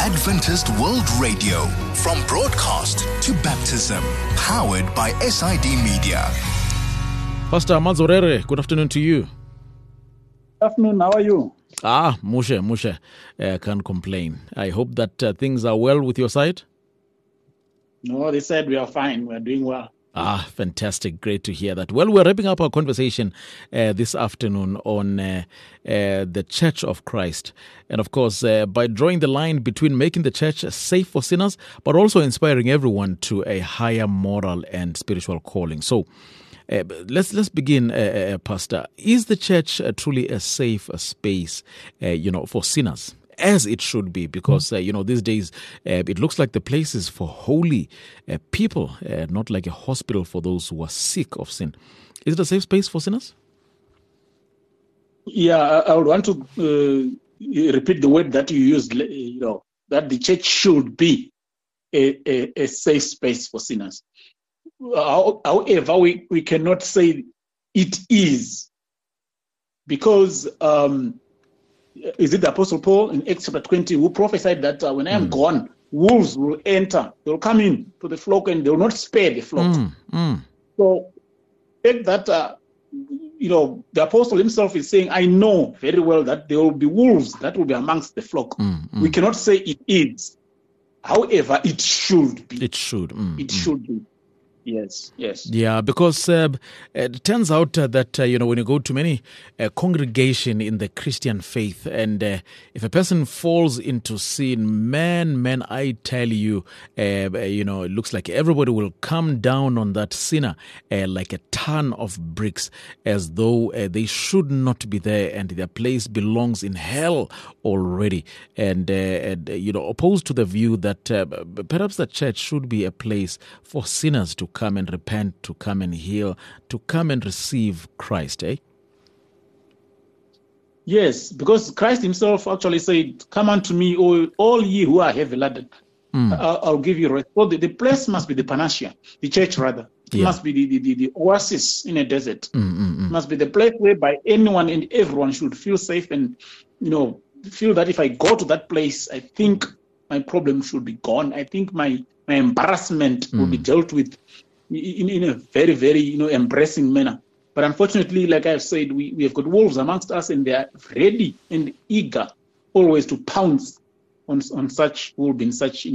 Adventist World Radio, from broadcast to baptism, powered by SID Media. Pastor Mazorere, good afternoon to you. Good afternoon, how are you? Mushe, can't complain. I hope that things are well with your side. No, they said we are fine, we are doing well. Fantastic. Great to hear that. Well, we're wrapping up our conversation this afternoon on the Church of Christ. And of course, by drawing the line between making the church safe for sinners, but also inspiring everyone to a higher moral and spiritual calling. So let's begin, Pastor. Is the church truly a safe space, for sinners? As it should be, because, these days it looks like the place is for holy people, not like a hospital for those who are sick of sin. Is it a safe space for sinners? Yeah, I would want to repeat the word that you used, that the church should be a safe space for sinners. However, we cannot say it is, because is it the Apostle Paul in Acts chapter 20 who prophesied that when I am gone, wolves will enter, they will come in to the flock and they will not spare the flock. So, take that, the Apostle himself is saying, I know very well that there will be wolves that will be amongst the flock. We cannot say it is. However, it should be. It should. It should be. Yes. Yeah, because it turns out that, when you go to many congregation in the Christian faith, and if a person falls into sin, man, I tell you, it looks like everybody will come down on that sinner like a ton of bricks, as though they should not be there and their place belongs in hell already. And, opposed to the view that perhaps the church should be a place for sinners to come and repent, to come and heal, to come and receive Christ, Yes, because Christ himself actually said, come unto me, all ye who are heavy laden. I'll give you rest. So the place must be the panacea, the church rather. It must be the oasis in a desert. It must be the place whereby anyone and everyone should feel safe and, feel that if I go to that place, I think my problem should be gone. I think my embarrassment will be dealt with in a very, very, embracing manner. But unfortunately, like I've said, we have got wolves amongst us, and they are ready and eager always to pounce on such wolves in such,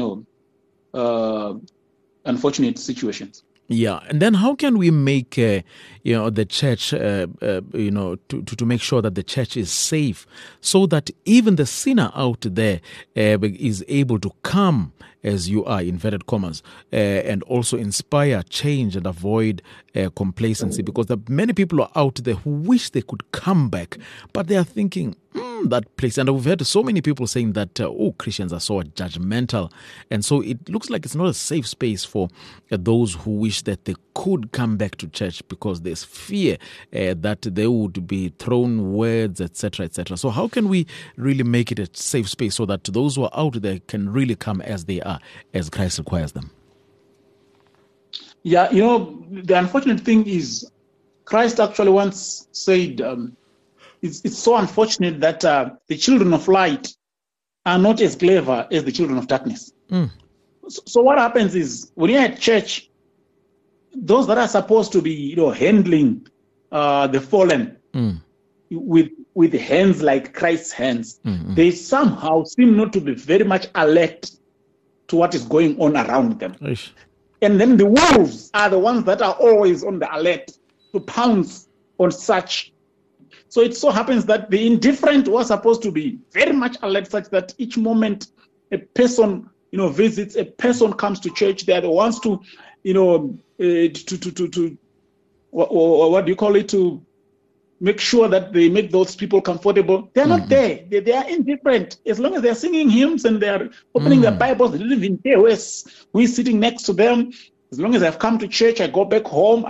unfortunate situations. Yeah, and then how can we make, the church, to make sure that the church is safe, so that even the sinner out there is able to come as you are, inverted commas, and also inspire change and avoid complacency, because there are many people out there who wish they could come back, but they are thinking, that place. And we've heard so many people saying that, Christians are so judgmental. And so it looks like it's not a safe space for those who wish that they could come back to church, because there's fear that they would be thrown words, etc., etc. So how can we really make it a safe space so that those who are out there can really come as they are, as Christ requires them? Yeah, the unfortunate thing is Christ actually once said, it's so unfortunate that the children of light are not as clever as the children of darkness. So what happens is, when you're at church, those that are supposed to be, handling the fallen with hands like Christ's hands, they somehow seem not to be very much alert to what is going on around them. And then the wolves are the ones that are always on the alert to pounce on such. So it so happens that the indifferent were supposed to be very much alert, such that each moment a person, visits, a person comes to church, they are the ones to, what do you call it, to make sure that they make those people comfortable. They are not there. They are indifferent. As long as they are singing hymns and they are opening their Bibles, they live in care who is sitting next to them. As long as I've come to church, I go back home,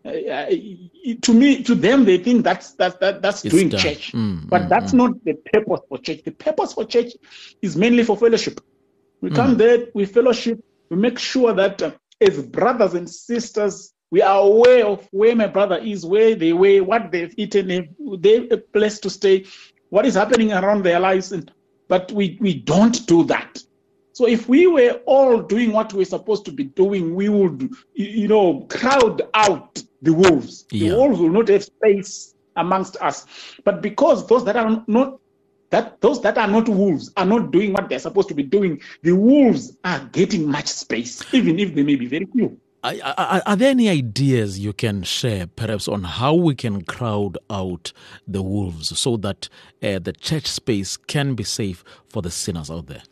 to them, they think that's doing done. Church. But that's not the purpose for church. The purpose for church is mainly for fellowship. We come there, we fellowship, we make sure that as brothers and sisters, we are aware of where my brother is, where they were, what they've eaten, if they have a place to stay, what is happening around their lives. But we don't do that. So if we were all doing what we're supposed to be doing, we would, crowd out the wolves. Yeah. The wolves will not have space amongst us. But because those that are not wolves are not doing what they're supposed to be doing, the wolves are getting much space, even if they may be very few. Are there any ideas you can share, perhaps, on how we can crowd out the wolves so that the church space can be safe for the sinners out there?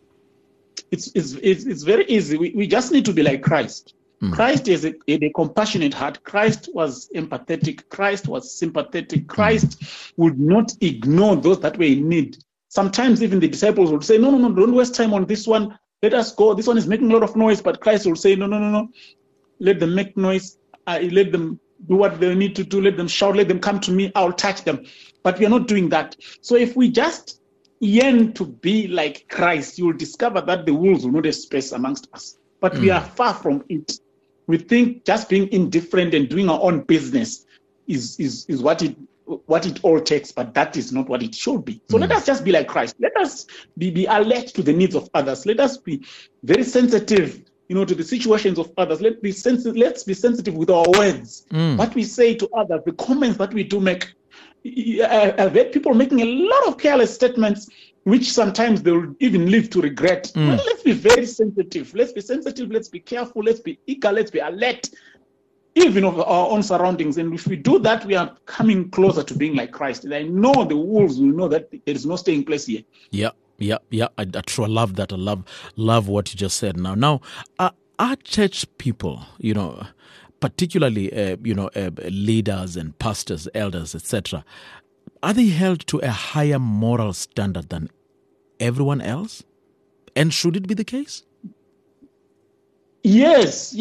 It's very easy. We just need to be like Christ. Christ is a compassionate heart. Christ was empathetic. Christ was sympathetic. Christ would not ignore those that were in need. Sometimes even the disciples would say, no, don't waste time on this one. Let us go. This one is making a lot of noise. But Christ will say, no. Let them make noise. Let them do what they need to do. Let them shout. Let them come to me. I'll touch them. But we are not doing that. So if we just yearn to be like Christ, you will discover that the wolves will not have space amongst us. But we are far from it. We think just being indifferent and doing our own business is what it all takes, but that is not what it should be. So let us just be like Christ. Let us be alert to the needs of others. Let us be very sensitive, to the situations of others. Let's be sensitive with our words, what we say to others, the comments that we do make. I've heard people making a lot of careless statements, which sometimes they will even live to regret. Well, let's be very sensitive. Let's be careful. Let's be eager. Let's be alert, even of our own surroundings. And if we do that, we are coming closer to being like Christ. And I know the wolves will know that there is no staying place here. Yeah. I love that. I love what you just said. Now, our church people, particularly, leaders and pastors, elders, etc., are they held to a higher moral standard than everyone else? And should it be the case? Yes.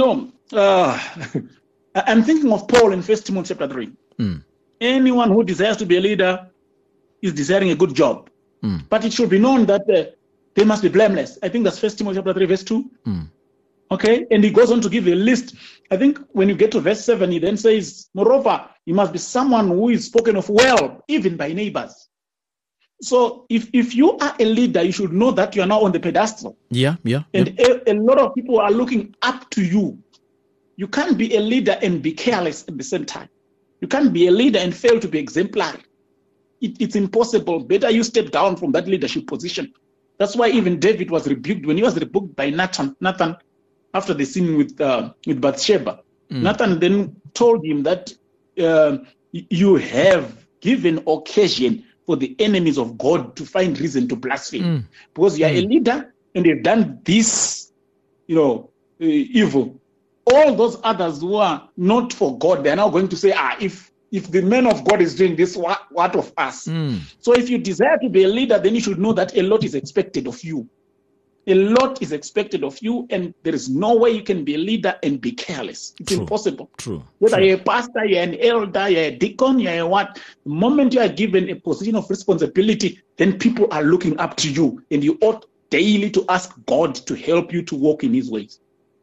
I'm thinking of Paul in 1 Timothy chapter 3. Anyone who desires to be a leader is desiring a good job. But it should be known that they must be blameless. I think that's 1 Timothy chapter 3, verse 2. Okay, and he goes on to give a list. I think when you get to verse 7, he then says, moreover, you must be someone who is spoken of well, even by neighbors. So if you are a leader, you should know that you are now on the pedestal. Yeah. And a lot of people are looking up to you. You can't be a leader and be careless at the same time. You can't be a leader and fail to be exemplary. It's impossible. Better you step down from that leadership position. That's why even David was rebuked when he was rebuked by Nathan after the sin with Bathsheba. Nathan then told him that you have given occasion for the enemies of God to find reason to blaspheme. Because you are a leader and you've done this, evil. All those others who are not for God, they are now going to say, if the man of God is doing this, what of us? So if you desire to be a leader, then you should know that a lot is expected of you. A lot is expected of you, and there is no way you can be a leader and be careless. It's impossible. Whether you're a pastor, you're an elder, you're a deacon, you're a what, the moment you are given a position of responsibility, then people are looking up to you, and you ought daily to ask God to help you to walk in his ways.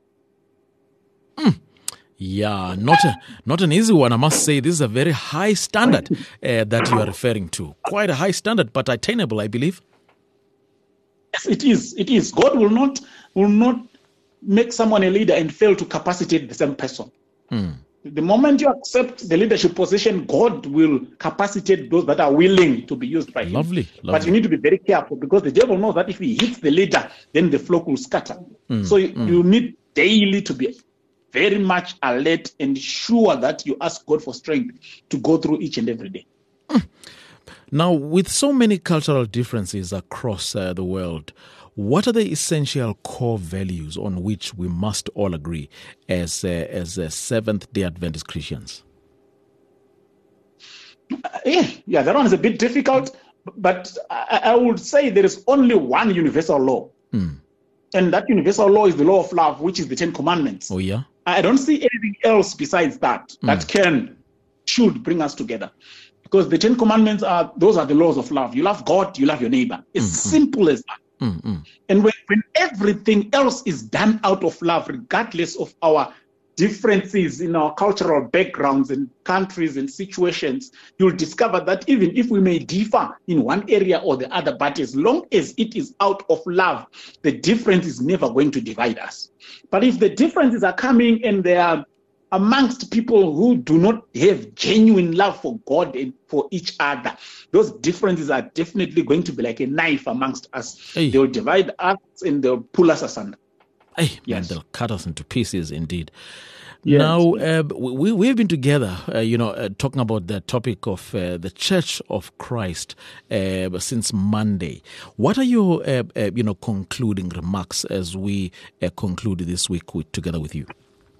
Yeah, not an easy one, I must say. This is a very high standard that you are referring to. Quite a high standard, but attainable, I believe. Yes, it is. God will not make someone a leader and fail to capacitate the same person. The moment you accept the leadership position, God will capacitate those that are willing to be used by him. Lovely. But you need to be very careful, because the devil knows that if he hits the leader, then the flock will scatter. So you need daily to be very much alert and sure that you ask God for strength to go through each and every day. Now, with so many cultural differences across the world, what are the essential core values on which we must all agree as Seventh-day Adventist Christians? Yeah, that one is a bit difficult, but I would say there is only one universal law. And that universal law is the law of love, which is the Ten Commandments. Oh, yeah? I don't see anything else besides that should bring us together. Because the Ten Commandments those are the laws of love. You love God, you love your neighbor. It's simple as that. And when everything else is done out of love, regardless of our differences in our cultural backgrounds and countries and situations, you'll discover that even if we may differ in one area or the other, but as long as it is out of love, the difference is never going to divide us. But if the differences are coming and they are amongst people who do not have genuine love for God and for each other, those differences are definitely going to be like a knife amongst us. Hey. They'll divide us and they'll pull us asunder. Hey, man, Yes. they'll cut us into pieces indeed. Yes. Now, we've been together, talking about the topic of the Church of Christ since Monday. What are your, concluding remarks as we conclude this week together with you?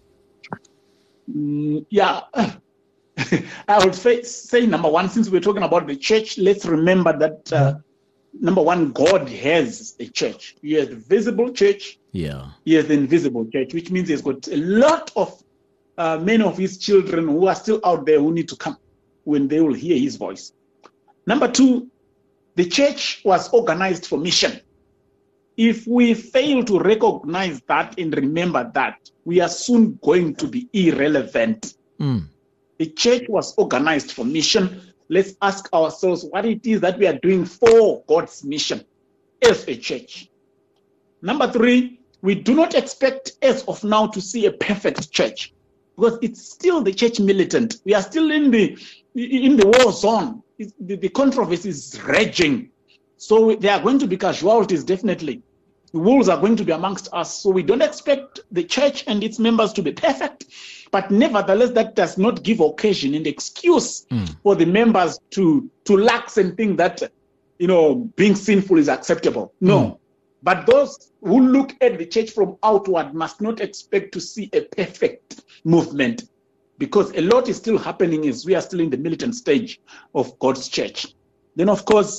Yeah, I would say number one, since we're talking about the church, let's remember that number one, God has a church. He has the visible church. Yeah. He has the invisible church, which means he's got a lot of many of his children who are still out there who need to come when they will hear his voice. Number two, the church was organized for mission. If we fail to recognize that and remember that, we are soon going to be irrelevant. The church was organized for mission. Let's ask ourselves what it is that we are doing for God's mission as a church. Number three, we do not expect as of now to see a perfect church because it's still the church militant. We are still in the war zone. The controversy is raging. So there are going to be casualties, definitely. The wolves are going to be amongst us. So we don't expect the church and its members to be perfect. But nevertheless, that does not give occasion and excuse for the members to lax and think that, being sinful is acceptable. No. But those who look at the church from outward must not expect to see a perfect movement, because a lot is still happening as we are still in the militant stage of God's church. Then, of course,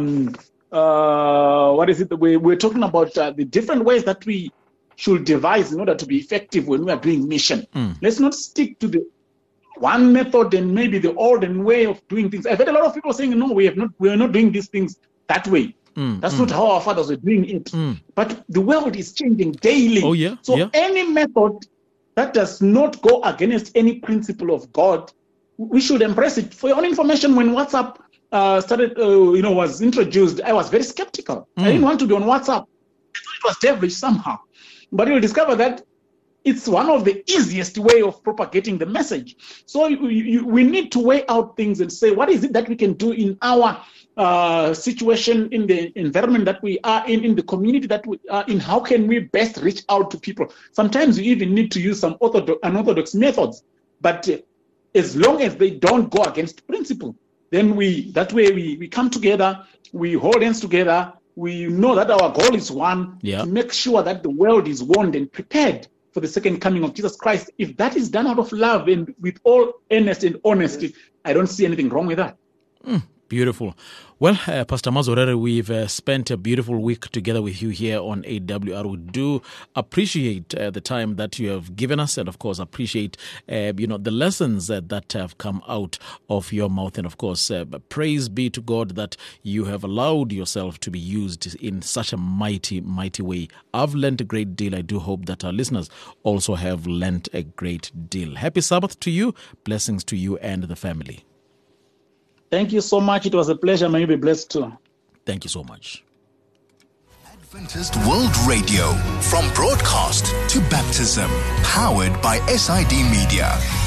we're talking about the different ways that we should devise in order to be effective when we are doing mission. Let's not stick to the one method and maybe the olden way of doing things. I've heard a lot of people saying, no, we are not doing these things that way. That's not how our fathers were doing it. But the world is changing daily. Oh, yeah. So any method that does not go against any principle of God, we should embrace it. For your own information, when WhatsApp was introduced, I was very skeptical. I didn't want to be on WhatsApp. I thought it was devilish somehow. But you'll discover that it's one of the easiest way of propagating the message. So we need to weigh out things and say, what is it that we can do in our situation, in the environment that we are in the community that we are in? How can we best reach out to people? Sometimes you even need to use some unorthodox methods. But as long as they don't go against principle, then we come together, we hold hands together, we know that our goal is one, to make sure that the world is warned and prepared for the second coming of Jesus Christ. If that is done out of love and with all earnest and honesty, I don't see anything wrong with that. Beautiful. Well, Pastor Mazorere, we've spent a beautiful week together with you here on AWR. We do appreciate the time that you have given us, and of course appreciate the lessons that have come out of your mouth. And of course, praise be to God that you have allowed yourself to be used in such a mighty, mighty way. I've learned a great deal. I do hope that our listeners also have learned a great deal. Happy Sabbath to you. Blessings to you and the family. Thank you so much. It was a pleasure. May you be blessed too. Thank you so much. Adventist World Radio, from broadcast to baptism, powered by SID Media.